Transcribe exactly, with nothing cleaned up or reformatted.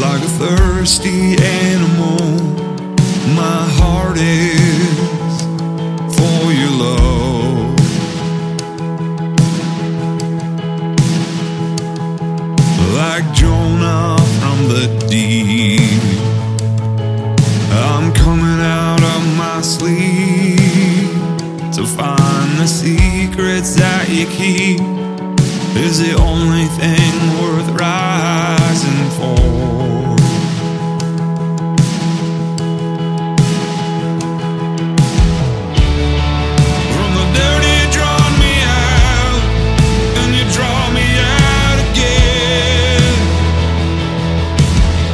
Like a thirsty animal, my heart is for your love. Like Jonah from the deep, I'm coming out of my sleep to find the secrets that you keep.